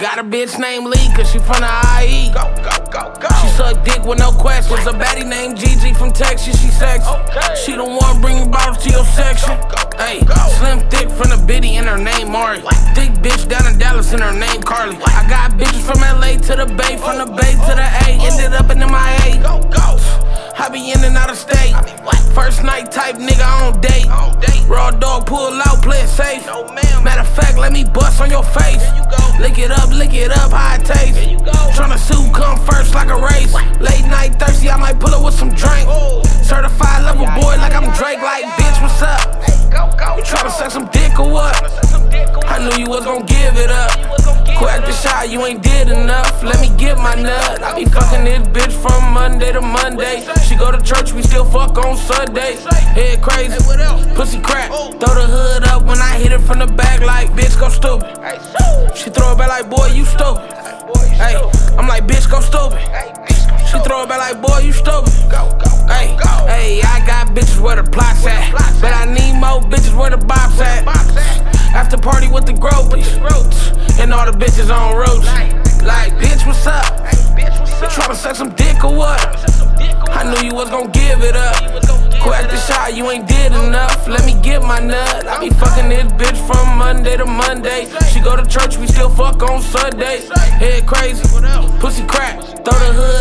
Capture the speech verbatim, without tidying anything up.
got a bitch named Lee, cause she from the I E. Go, go, go, go. She suck dick with no questions. A baddie named Gigi from Texas, she sexy. Okay. She the one bringing bottles to your section. Hey, slim thick from the biddy and her name Mari. Thick bitch down in Dallas and her name Carly. I got bitches from L A to the Bay, from the Bay to the A. Ended up in M I A. Go, go. I be in and out of state. First night type nigga on date. Raw dog, pull out, play it safe. No, ma'am. Matter of fact, let me bust on your face. There you go. Lick it up, lick it up, how it taste. There you go. Tryna sue, come first like a race. Late night thirsty, I might pull up with some drink. Oh. Certified lover boy like I'm Drake, like bitch, what's up? Hey, go, go, You tryna go. suck some dick or what? I knew you was gon' give it up. Quick the shot, you ain't did enough. Let me get my nut. I be fucking this bitch from Monday to Monday. She go to church, we still fuck on Sunday. Head crazy, pussy crack. Throw the hood up when I hit it from the back like bitch go stupid. Hey, so. She throw it back like boy you stupid. Hey, I'm like bitch go stupid. Hey, bitch, go, She go. throw it back like boy you stupid. Go, go, go, Hey, go. hey, I got bitches where the plot's at, but I need more bitches where the bop's at. After party with the groupies, and all the bitches on roads. Like, bitch, what's up? Hey, bitch, what's up? Tryna suck some dick or what? I knew you was gon' give it up. Quick the shot, you ain't did enough. Let me get my nut. I be fucking this bitch from Monday to Monday. She go to church, we still fuck on Sunday. Head crazy, pussy crack. Throw the hood